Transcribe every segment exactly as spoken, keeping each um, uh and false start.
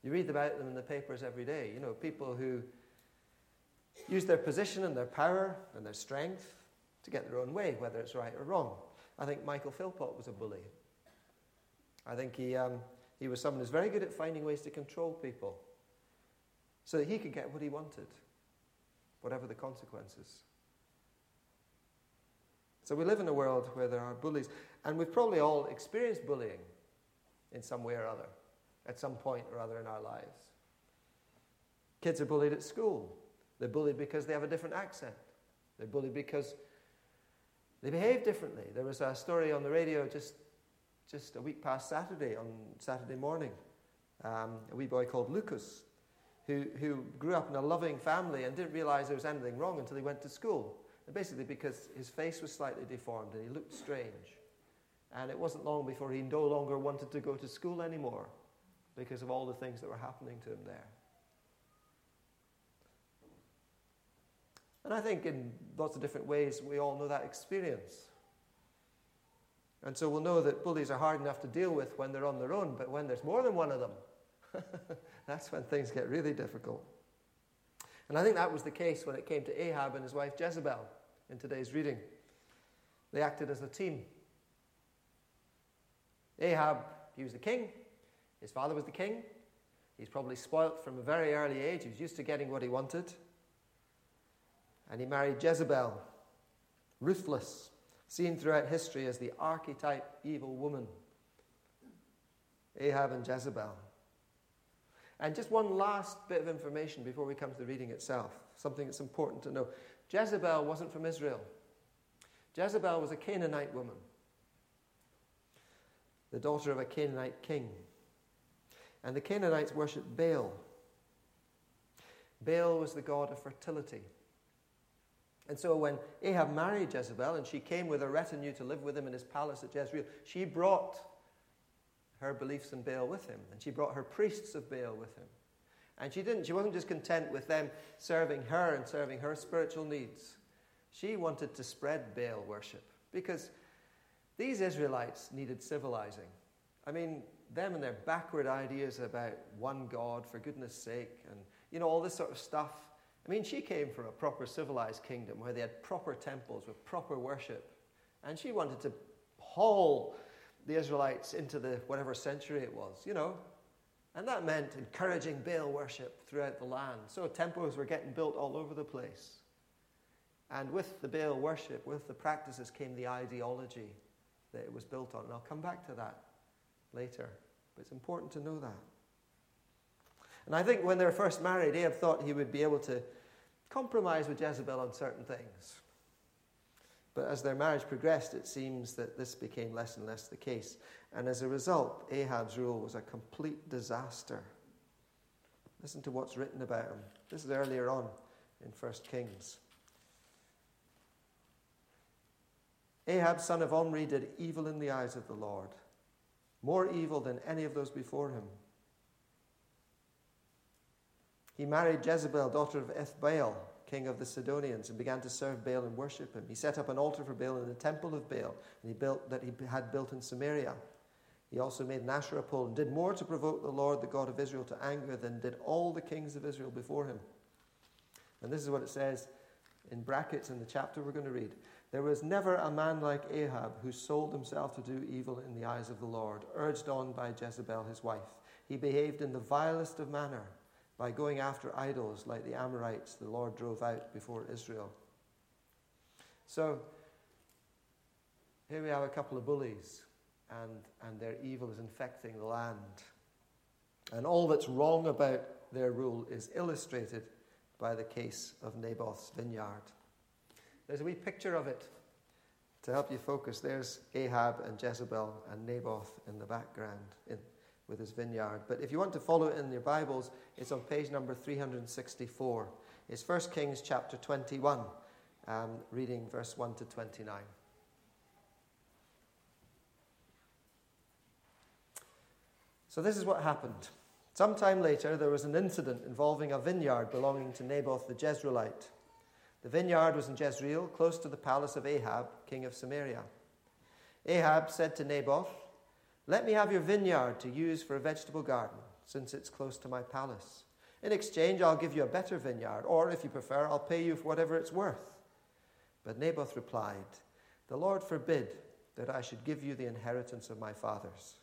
You read about them in the papers every day. You know, people who use their position and their power and their strength to get their own way, whether it's right or wrong. I think Michael Philpott was a bully. I think he, um, he was someone who's very good at finding ways to control people so that he could get what he wanted, whatever the consequences. So we live in a world where there are bullies, and we've probably all experienced bullying in some way or other, at some point or other in our lives. Kids are bullied at school. They're bullied because they have a different accent. They're bullied because they behave differently. There was a story on the radio just, just a week past Saturday, on Saturday morning. Um, a wee boy called Lucas, who, who grew up in a loving family and didn't realize there was anything wrong until he went to school. And basically because his face was slightly deformed and he looked strange. And it wasn't long before he no longer wanted to go to school anymore because of all the things that were happening to him there. And I think in lots of different ways we all know that experience. And so we'll know that bullies are hard enough to deal with when they're on their own, but when there's more than one of them, that's when things get really difficult. And I think that was the case when it came to Ahab and his wife Jezebel in today's reading. They acted as a team. Ahab, he was the king. His father was the king. He's probably spoilt from a very early age. He was used to getting what he wanted. And he married Jezebel, ruthless, seen throughout history as the archetype evil woman. Ahab and Jezebel. And just one last bit of information before we come to the reading itself, something that's important to know. Jezebel wasn't from Israel. Jezebel was a Canaanite woman, the daughter of a Canaanite king. And the Canaanites worshipped Baal. Baal was the god of fertility. And so when Ahab married Jezebel and she came with a retinue to live with him in his palace at Jezreel, she brought her beliefs in Baal with him, and she brought her priests of Baal with him. And she didn't, she wasn't just content with them serving her and serving her spiritual needs. She wanted to spread Baal worship because these Israelites needed civilizing. I mean, them and their backward ideas about one God, for goodness sake, and you know, all this sort of stuff. I mean, she came from a proper civilized kingdom where they had proper temples with proper worship. And she wanted to haul the Israelites into the whatever century it was, you know. And that meant encouraging Baal worship throughout the land. So temples were getting built all over the place. And with the Baal worship, with the practices, came the ideology that it was built on. And I'll come back to that later. But it's important to know that. And I think when they were first married, Ahab thought he would be able to compromise with Jezebel on certain things. But as their marriage progressed, it seems that this became less and less the case. And as a result, Ahab's rule was a complete disaster. Listen to what's written about him. This is earlier on in First Kings. Ahab, son of Omri, did evil in the eyes of the Lord, more evil than any of those before him. He married Jezebel, daughter of Ethbaal, king of the Sidonians, and began to serve Baal and worship him. He set up an altar for Baal in the temple of Baal, and he built that he had built in Samaria. He also made an Asherah pole and did more to provoke the Lord, the God of Israel, to anger than did all the kings of Israel before him. And this is what it says in brackets in the chapter we're going to read. There was never a man like Ahab who sold himself to do evil in the eyes of the Lord, urged on by Jezebel his wife. He behaved in the vilest of manner, by going after idols like the Amorites the Lord drove out before Israel. So, here we have a couple of bullies, and, and their evil is infecting the land. And all that's wrong about their rule is illustrated by the case of Naboth's vineyard. There's a wee picture of it to help you focus. There's Ahab and Jezebel and Naboth in the background, in with his vineyard. But if you want to follow it in your Bibles, it's on page number three hundred sixty-four. It's First Kings chapter twenty-one, um, reading verse one to twenty-nine. So this is what happened. Sometime later, there was an incident involving a vineyard belonging to Naboth the Jezreelite. The vineyard was in Jezreel, close to the palace of Ahab, king of Samaria. Ahab said to Naboth, "Let me have your vineyard to use for a vegetable garden. since it's close to my palace. In exchange, I'll give you a better vineyard, or if you prefer, I'll pay you for whatever it's worth." But Naboth replied, "The Lord forbid that I should give you the inheritance of my fathers."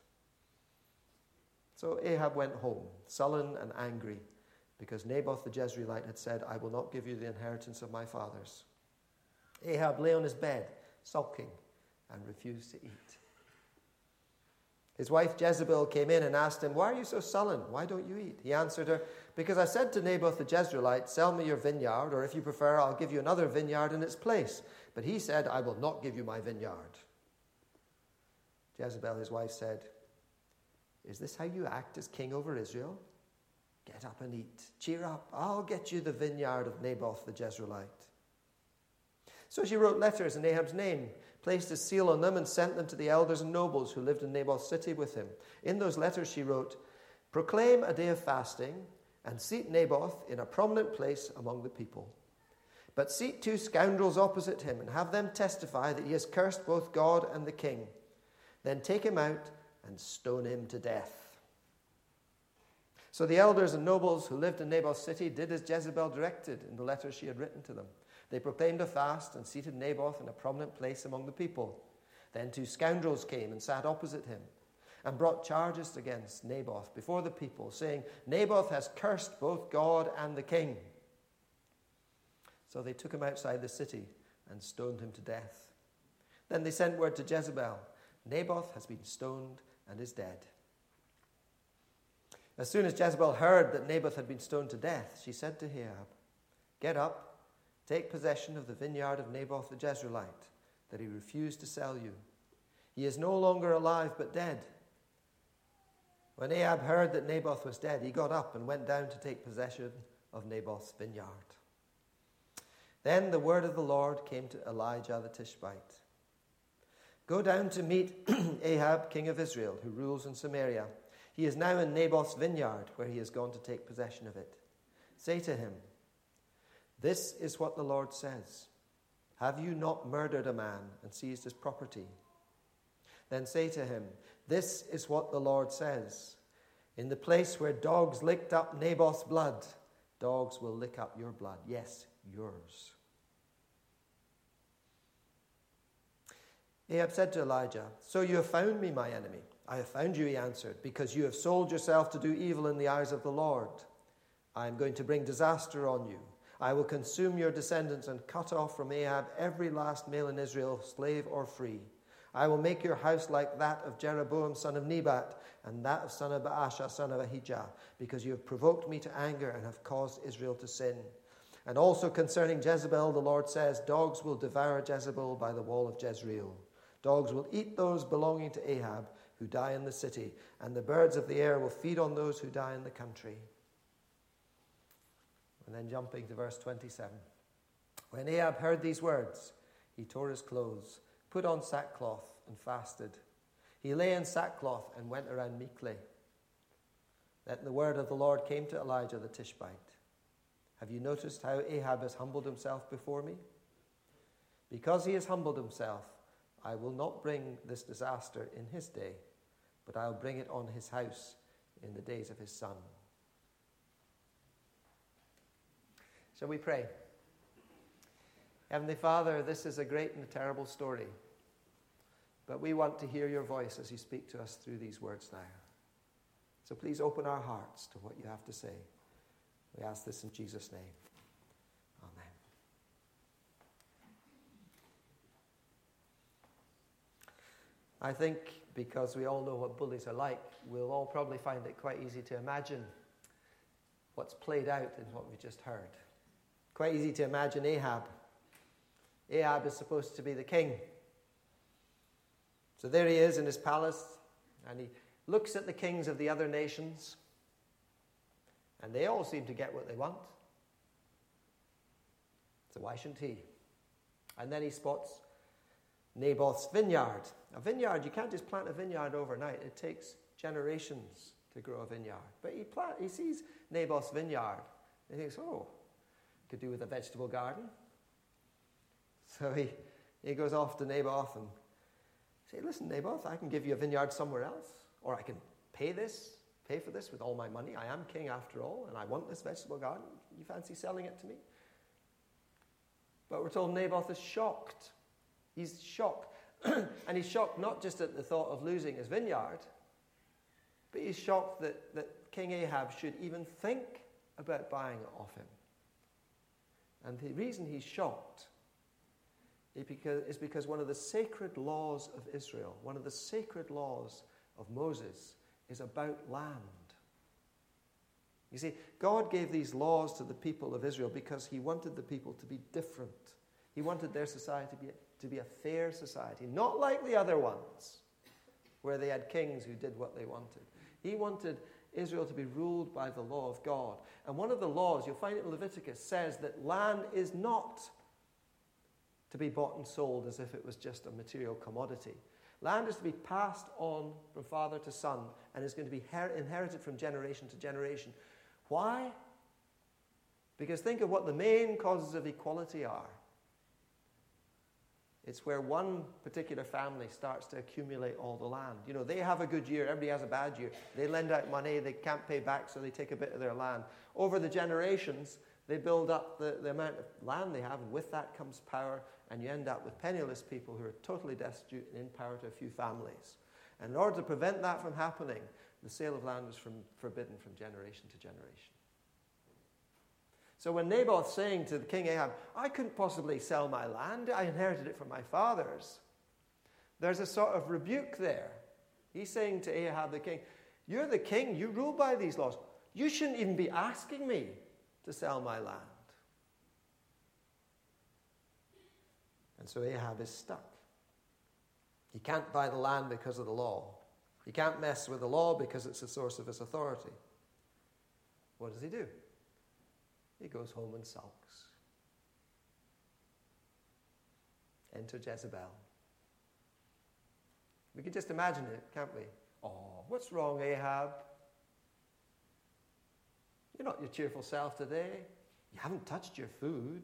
So Ahab went home, sullen and angry, because Naboth the Jezreelite had said, "I will not give you the inheritance of my fathers." Ahab lay on his bed, sulking, and refused to eat. His wife Jezebel came in and asked him, "Why are you so sullen? Why don't you eat?" He answered her, "Because I said to Naboth the Jezreelite, 'Sell me your vineyard, or if you prefer, I'll give you another vineyard in its place.' But he said, 'I will not give you my vineyard.'" Jezebel, his wife, said, "Is this how you act as king over Israel? Get up and eat. Cheer up. I'll get you the vineyard of Naboth the Jezreelite." So she wrote letters in Ahab's name, placed a seal on them, and sent them to the elders and nobles who lived in Naboth's city with him. In those letters she wrote, "Proclaim a day of fasting, and seat Naboth in a prominent place among the people. But seat two scoundrels opposite him, and have them testify that he has cursed both God and the king. Then take him out and stone him to death." So the elders and nobles who lived in Naboth's city did as Jezebel directed in the letters she had written to them. They proclaimed a fast and seated Naboth in a prominent place among the people. Then two scoundrels came and sat opposite him and brought charges against Naboth before the people, saying, "Naboth has cursed both God and the king." So they took him outside the city and stoned him to death. Then they sent word to Jezebel, "Naboth has been stoned and is dead." As soon as Jezebel heard that Naboth had been stoned to death, she said to Ahab, "Get up, take possession of the vineyard of Naboth the Jezreelite, that he refused to sell you. He is no longer alive, but dead." When Ahab heard that Naboth was dead, he got up and went down to take possession of Naboth's vineyard. Then the word of the Lord came to Elijah the Tishbite. "Go down to meet Ahab, king of Israel, who rules in Samaria. He is now in Naboth's vineyard, where he has gone to take possession of it. Say to him, 'This is what the Lord says. Have you not murdered a man and seized his property?' Then say to him, 'This is what the Lord says. In the place where dogs licked up Naboth's blood, dogs will lick up your blood. Yes, yours.'" Ahab said to Elijah, "So you have found me, my enemy." "I have found you," he answered, "because you have sold yourself to do evil in the eyes of the Lord. I am going to bring disaster on you. I will consume your descendants and cut off from Ahab every last male in Israel, slave or free. I will make your house like that of Jeroboam son of Nebat and that of son of Baasha son of Ahijah, because you have provoked me to anger and have caused Israel to sin. And also concerning Jezebel, the Lord says, dogs will devour Jezebel by the wall of Jezreel. Dogs will eat those belonging to Ahab who die in the city, and the birds of the air will feed on those who die in the country." And then jumping to verse twenty-seven. When Ahab heard these words, he tore his clothes, put on sackcloth, and fasted. He lay in sackcloth and went around meekly. Then the word of the Lord came to Elijah the Tishbite. "Have you noticed how Ahab has humbled himself before me? Because he has humbled himself, I will not bring this disaster in his day, but I'll bring it on his house in the days of his son." Shall we pray? Heavenly Father, this is a great and a terrible story, but we want to hear your voice as you speak to us through these words now. So please open our hearts to what you have to say. We ask this in Jesus' name. Amen. I think because we all know what bullies are like, we'll all probably find it quite easy to imagine what's played out in what we just heard. Quite easy to imagine Ahab. Ahab is supposed to be the king. So there he is in his palace, and he looks at the kings of the other nations, and they all seem to get what they want. So why shouldn't he? And then he spots Naboth's vineyard. A vineyard, you can't just plant a vineyard overnight. It takes generations to grow a vineyard. But he plant, he sees Naboth's vineyard. And he thinks, oh, could do with a vegetable garden. So he, he goes off to Naboth and says, listen, Naboth, I can give you a vineyard somewhere else. Or I can pay this, pay for this with all my money. I am king after all, and I want this vegetable garden. You fancy selling it to me? But we're told Naboth is shocked. He's shocked. And he's shocked not just at the thought of losing his vineyard, but he's shocked that, that King Ahab should even think about buying it off him. And the reason he's shocked is because, is because one of the sacred laws of Israel, one of the sacred laws of Moses, is about land. You see, God gave these laws to the people of Israel because he wanted the people to be different. He wanted their society to be, to be a fair society, not like the other ones, where they had kings who did what they wanted. He wanted Israel to be ruled by the law of God. And one of the laws, you'll find it in Leviticus, says that land is not to be bought and sold as if it was just a material commodity. Land is to be passed on from father to son and is going to be her- inherited from generation to generation. Why? Because think of what the main causes of equality are. It's where one particular family starts to accumulate all the land. You know, they have a good year, everybody has a bad year. They lend out money, they can't pay back, so they take a bit of their land. Over the generations, they build up the, the amount of land they have, and with that comes power, and you end up with penniless people who are totally destitute and in power to a few families. And in order to prevent that from happening, the sale of land was from, forbidden from generation to generation. So when Naboth's saying to the king Ahab, I couldn't possibly sell my land, I inherited it from my fathers, there's a sort of rebuke there. He's saying to Ahab the king, you're the king, you rule by these laws. You shouldn't even be asking me to sell my land. And so Ahab is stuck. He can't buy the land because of the law. He can't mess with the law because it's the source of his authority. What does he do? He goes home and sulks. Enter Jezebel. We can just imagine it, can't we? Oh, what's wrong, Ahab? You're not your cheerful self today. You haven't touched your food.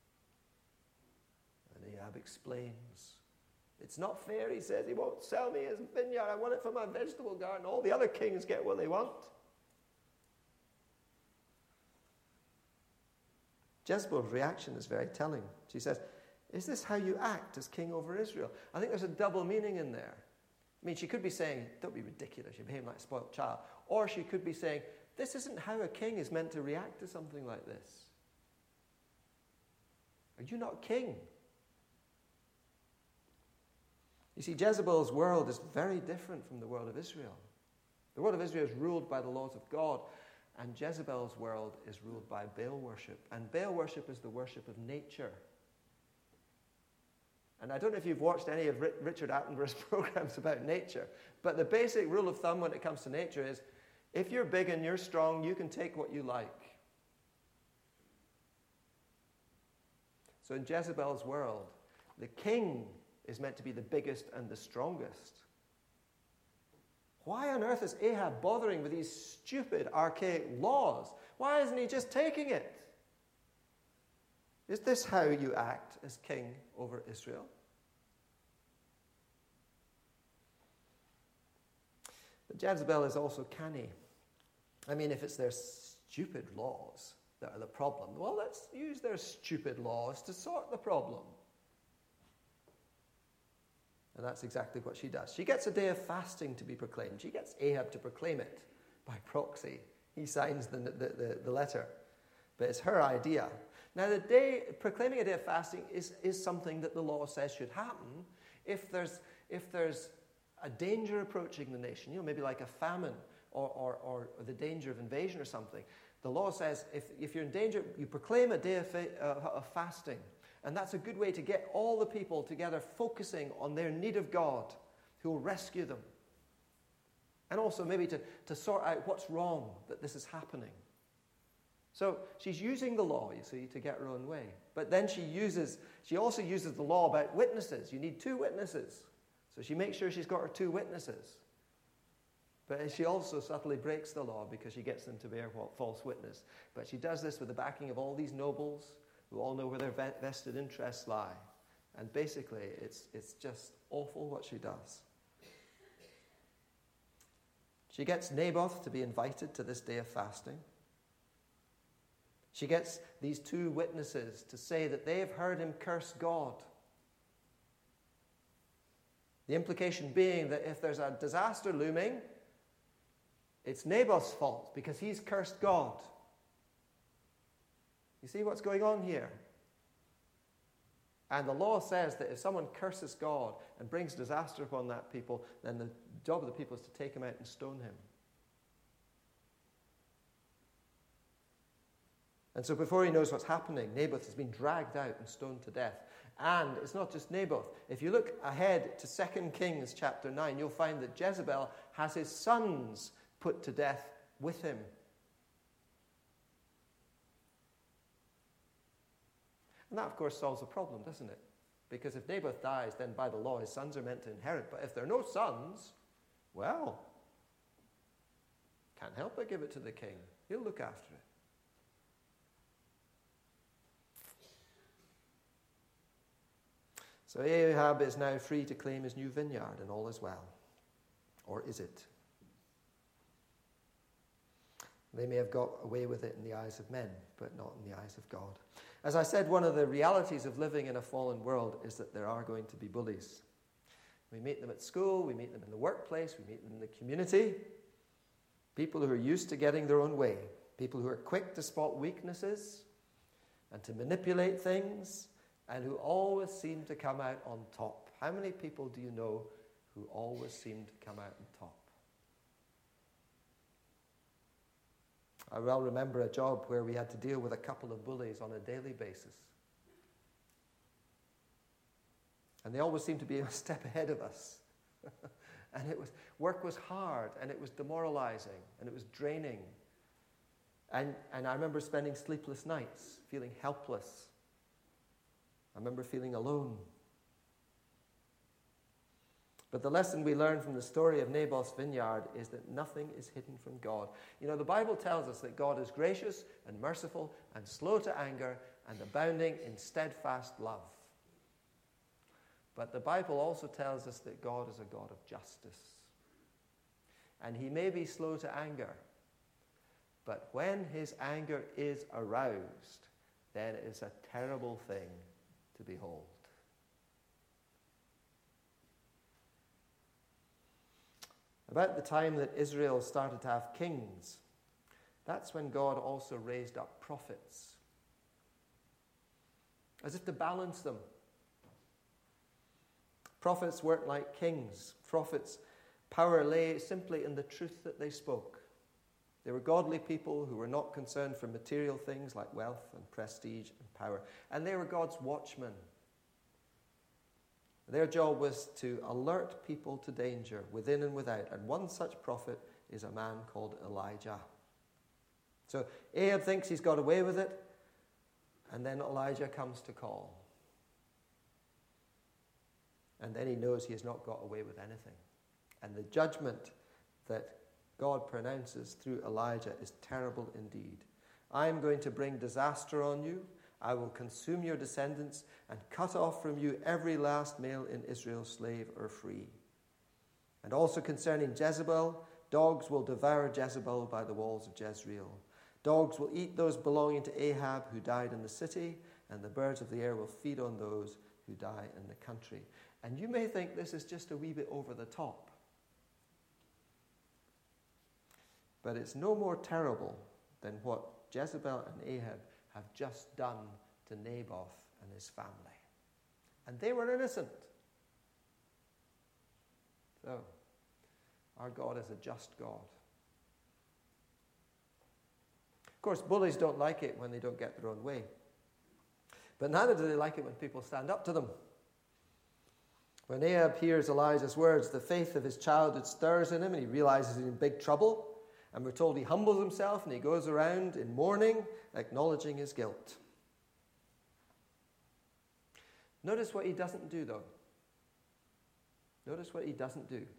And Ahab explains. It's not fair, he says. He won't sell me his vineyard. I want it for my vegetable garden. All the other kings get what they want. Jezebel's reaction is very telling. She says, is this how you act as king over Israel? I think there's a double meaning in there. I mean, she could be saying, don't be ridiculous, you behave like a spoiled child. Or she could be saying, this isn't how a king is meant to react to something like this. Are you not king? You see, Jezebel's world is very different from the world of Israel. The world of Israel is ruled by the laws of God, and Jezebel's world is ruled by Baal worship. And Baal worship is the worship of nature. And I don't know if you've watched any of Richard Attenborough's programs about nature, but the basic rule of thumb when it comes to nature is, if you're big and you're strong, you can take what you like. So in Jezebel's world, the king is meant to be the biggest and the strongest. Why on earth is Ahab bothering with these stupid, archaic laws? Why isn't he just taking it? Is this how you act as king over Israel? But Jezebel is also canny. I mean, if it's their stupid laws that are the problem, well, let's use their stupid laws to sort the problem. And that's exactly what she does. She gets a day of fasting to be proclaimed. She gets Ahab to proclaim it by proxy. He signs the, the, the, the letter. But it's her idea. Now, the day, proclaiming a day of fasting is, is something that the law says should happen if there's, if there's a danger approaching the nation, you know, maybe like a famine or, or, or the danger of invasion or something. The law says if, if you're in danger, you proclaim a day of, fa- uh, of fasting. And that's a good way to get all the people together focusing on their need of God who will rescue them. And also maybe to, to sort out what's wrong that this is happening. So she's using the law, you see, to get her own way. But then she uses, she also uses the law about witnesses. You need two witnesses. So she makes sure she's got her two witnesses. But she also subtly breaks the law because she gets them to bear false witness. But she does this with the backing of all these nobles who all know where their vested interests lie. And basically, it's, it's just awful what she does. She gets Naboth to be invited to this day of fasting. She gets these two witnesses to say that they have heard him curse God. The implication being that if there's a disaster looming, it's Naboth's fault because he's cursed God. You see what's going on here? And the law says that if someone curses God and brings disaster upon that people, then the job of the people is to take him out and stone him. And so before he knows what's happening, Naboth has been dragged out and stoned to death. And it's not just Naboth. If you look ahead to Second Kings chapter nine, you'll find that Jezebel has his sons put to death with him. And that, of course, solves the problem, doesn't it? Because if Naboth dies, then by the law his sons are meant to inherit. But if there are no sons, well, can't help but give it to the king. He'll look after it. So Ahab is now free to claim his new vineyard, and all is well. Or is it? They may have got away with it in the eyes of men, but not in the eyes of God. As I said, one of the realities of living in a fallen world is that there are going to be bullies. We meet them at school, we meet them in the workplace, we meet them in the community. People who are used to getting their own way. People who are quick to spot weaknesses and to manipulate things, and who always seem to come out on top. How many people do you know who always seem to come out on top? I well remember a job where we had to deal with a couple of bullies on a daily basis. And they always seemed to be a step ahead of us. And it was work was hard, and it was demoralizing, and it was draining. And, and I remember spending sleepless nights, feeling helpless. I remember feeling alone. But the lesson we learn from the story of Naboth's vineyard is that nothing is hidden from God. You know, the Bible tells us that God is gracious and merciful and slow to anger and abounding in steadfast love. But the Bible also tells us that God is a God of justice. And he may be slow to anger, but when his anger is aroused, then it is a terrible thing to behold. About the time that Israel started to have kings, that's when God also raised up prophets, as if to balance them. Prophets weren't like kings. Prophets' power lay simply in the truth that they spoke. They were godly people who were not concerned for material things like wealth and prestige and power. And they were God's watchmen. Their job was to alert people to danger within and without. And one such prophet is a man called Elijah. So Ahab thinks he's got away with it. And then Elijah comes to call. And then he knows he has not got away with anything. And the judgment that God pronounces through Elijah is terrible indeed. I am going to bring disaster on you. I will consume your descendants and cut off from you every last male in Israel, slave or free. And also concerning Jezebel, dogs will devour Jezebel by the walls of Jezreel. Dogs will eat those belonging to Ahab who died in the city, and the birds of the air will feed on those who die in the country. And you may think this is just a wee bit over the top. But it's no more terrible than what Jezebel and Ahab have just done to Naboth and his family. And they were innocent. So, our God is a just God. Of course, bullies don't like it when they don't get their own way. But neither do they like it when people stand up to them. When Ahab hears Elijah's words, the faith of his childhood stirs in him, and he realizes he's in big trouble. And we're told he humbles himself and he goes around in mourning, acknowledging his guilt. Notice what he doesn't do, though. Notice what he doesn't do.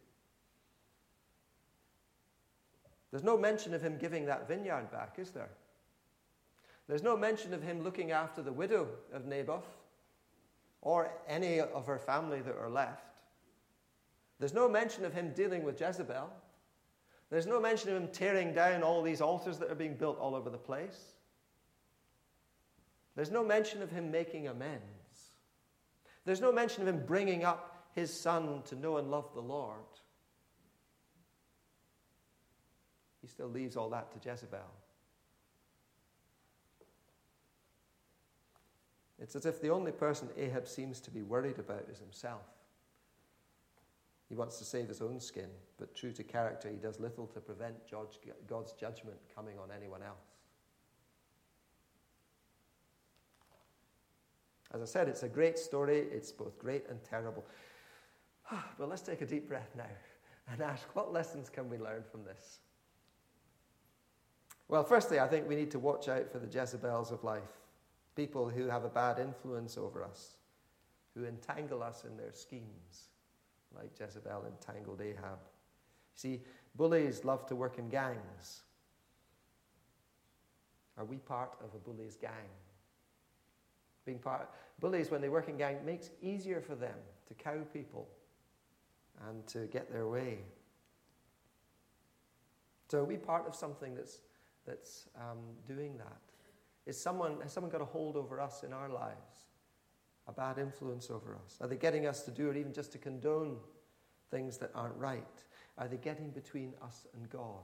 There's no mention of him giving that vineyard back, is there? There's no mention of him looking after the widow of Naboth or any of her family that are left. There's no mention of him dealing with Jezebel. There's no mention of him tearing down all these altars that are being built all over the place. There's no mention of him making amends. There's no mention of him bringing up his son to know and love the Lord. He still leaves all that to Jezebel. It's as if the only person Ahab seems to be worried about is himself. He wants to save his own skin, but true to character, he does little to prevent God's judgment coming on anyone else. As I said, it's a great story. It's both great and terrible. But let's take a deep breath now and ask, what lessons can we learn from this? Well, firstly, I think we need to watch out for the Jezebels of life. People who have a bad influence over us, who entangle us in their schemes, like Jezebel entangled Ahab. See, bullies love to work in gangs. Are we part of a bully's gang? Being part, bullies, when they work in gang, makes it easier for them to cow people and to get their way. So are we part of something that's that's um, doing that? Is someone has someone got a hold over us in our lives? A bad influence over us? Are they getting us to do it, even just to condone things that aren't right? Are they getting between us and God?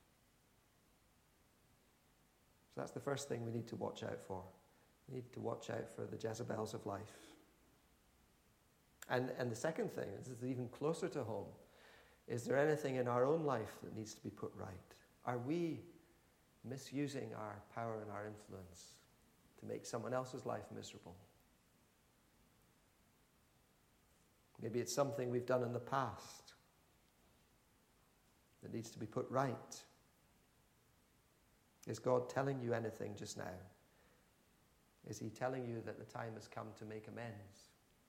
So that's the first thing we need to watch out for. We need to watch out for the Jezebels of life. And, and the second thing, this is even closer to home, is there anything in our own life that needs to be put right? Are we misusing our power and our influence to make someone else's life miserable? Maybe it's something we've done in the past that needs to be put right. Is God telling you anything just now? Is he telling you that the time has come to make amends?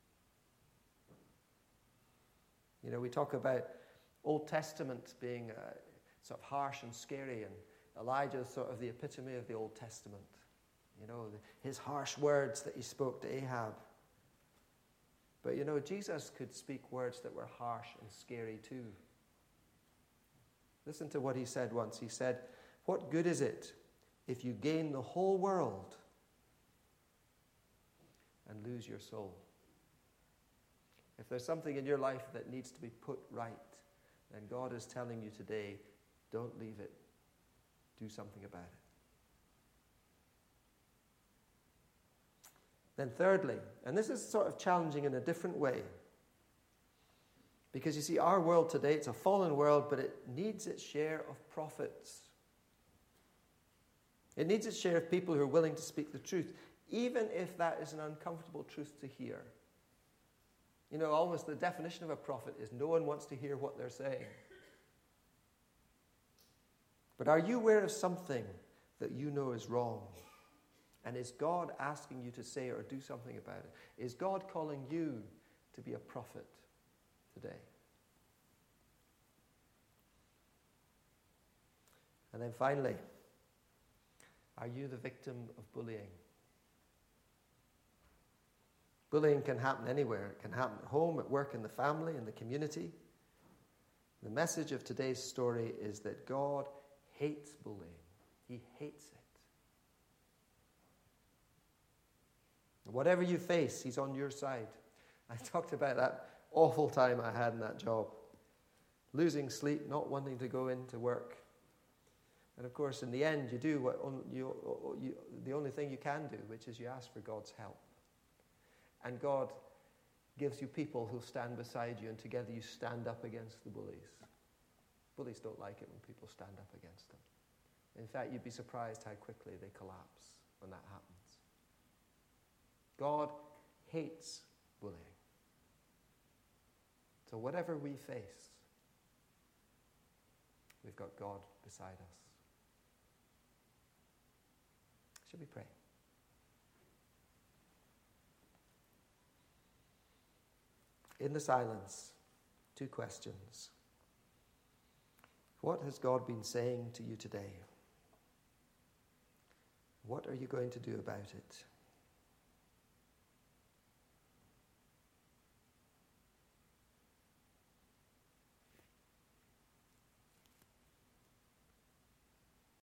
You know, we talk about Old Testament being uh, sort of harsh and scary, and Elijah is sort of the epitome of the Old Testament. You know, the, his harsh words that he spoke to Ahab. But you know, Jesus could speak words that were harsh and scary too. Listen to what he said once. He said, "What good is it if you gain the whole world and lose your soul?" If there's something in your life that needs to be put right, then God is telling you today, don't leave it. Do something about it. Then thirdly, and this is sort of challenging in a different way, because you see, our world today, it's a fallen world, but it needs its share of prophets. It needs its share of people who are willing to speak the truth, even if that is an uncomfortable truth to hear. You know, almost the definition of a prophet is no one wants to hear what they're saying. But are you aware of something that you know is wrong? And is God asking you to say or do something about it? Is God calling you to be a prophet today? And then finally, are you the victim of bullying? Bullying can happen anywhere. It can happen at home, at work, in the family, in the community. The message of today's story is that God hates bullying. He hates it. Whatever you face, he's on your side. I talked about that awful time I had in that job. Losing sleep, not wanting to go into work. And of course, in the end, you do what you, you, the only thing you can do, which is you ask for God's help. And God gives you people who'll stand beside you, and together you stand up against the bullies. Bullies don't like it when people stand up against them. In fact, you'd be surprised how quickly they collapse when that happens. God hates bullying. So whatever we face, we've got God beside us. Should we pray? In the silence, two questions. What has God been saying to you today? What are you going to do about it?